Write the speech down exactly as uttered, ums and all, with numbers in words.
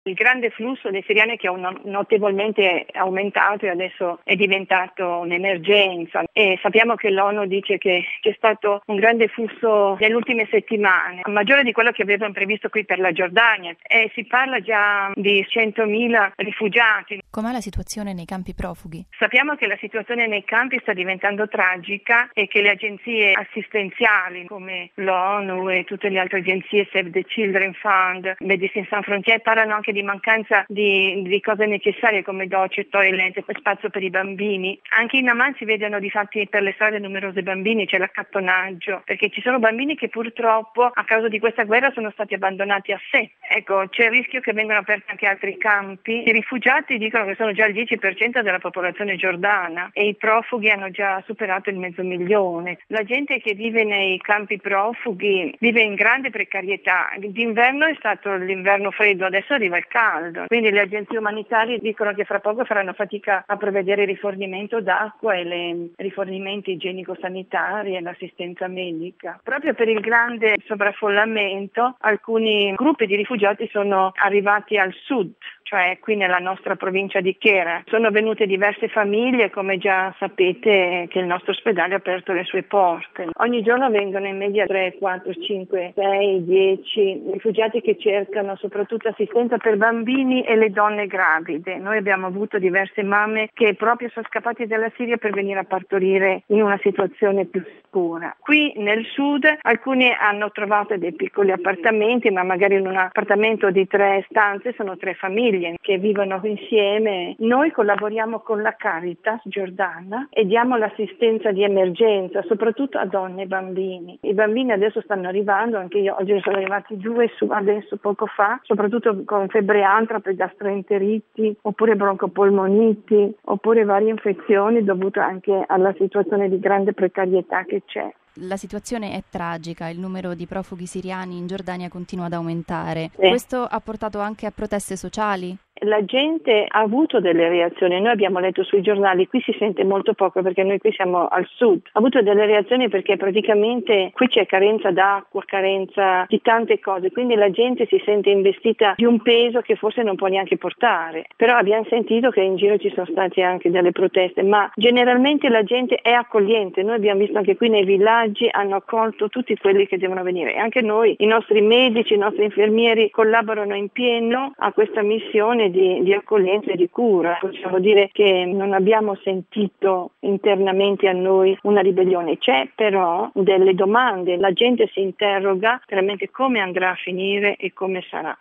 Il grande flusso dei siriani che è notevolmente aumentato e adesso è diventato un'emergenza, e sappiamo che l'ONU dice che c'è stato un grande flusso nelle ultime settimane, maggiore di quello che avevano previsto qui per la Giordania, e si parla già di centomila rifugiati. Com'è la situazione nei campi profughi? Sappiamo che la situazione nei campi sta diventando tragica e che le agenzie assistenziali come l'ONU e tutte le altre agenzie, Save the Children Fund, Médecins Sans Frontières, parlano anche di mancanza di, di cose necessarie come docce, toilet, spazio per i bambini. Anche in Amman si vedono difatti per le strade numerosi bambini, c'è l'accattonaggio, perché ci sono bambini che purtroppo a causa di questa guerra sono stati abbandonati a sé. Ecco, c'è il rischio che vengano aperti anche altri campi. I rifugiati dicono che sono già il dieci per cento della popolazione giordana e i profughi hanno già superato il mezzo milione. La gente che vive nei campi profughi vive in grande precarietà. D'inverno è stato l'inverno freddo, adesso arriva il caldo. Quindi le agenzie umanitarie dicono che fra poco faranno fatica a prevedere il rifornimento d'acqua e i rifornimenti igienico-sanitari e l'assistenza medica. Proprio per il grande sovraffollamento, alcuni gruppi di rifugiati sono arrivati al sud, cioè qui nella nostra provincia di Kera. Sono venute diverse famiglie, come già sapete che il nostro ospedale ha aperto le sue porte. Ogni giorno vengono in media tre, quattro, cinque, sei, dieci rifugiati che cercano soprattutto assistenza per bambini e le donne gravide. Noi abbiamo avuto diverse mamme che proprio sono scappate dalla Siria per venire a partorire in una situazione più sicura. Qui nel sud alcuni hanno trovato dei piccoli appartamenti, ma magari in un appartamento di tre stanze sono tre famiglie che vivono insieme. Noi collaboriamo con la Caritas giordana e diamo l'assistenza di emergenza soprattutto a donne e bambini. I bambini adesso stanno arrivando, anche io oggi sono arrivati due su adesso poco fa, soprattutto con febbre antrape, gastroenteriti oppure broncopolmoniti oppure varie infezioni dovute anche alla situazione di grande precarietà che c'è. La situazione è tragica, il numero di profughi siriani in Giordania continua ad aumentare. Sì. Questo ha portato anche a proteste sociali? La gente ha avuto delle reazioni, noi abbiamo letto sui giornali, qui si sente molto poco perché noi qui siamo al sud. Ha avuto delle reazioni perché praticamente qui c'è carenza d'acqua, carenza di tante cose, quindi la gente si sente investita di un peso che forse non può neanche portare. Però abbiamo sentito che in giro ci sono state anche delle proteste, ma generalmente la gente è accogliente. Noi abbiamo visto anche qui nei villaggi hanno accolto tutti quelli che devono venire. Anche noi, i nostri medici, i nostri infermieri collaborano in pieno a questa missione Di, di accoglienza e di cura. Possiamo dire che non abbiamo sentito internamente a noi una ribellione, c'è però delle domande, la gente si interroga veramente come andrà a finire e come sarà.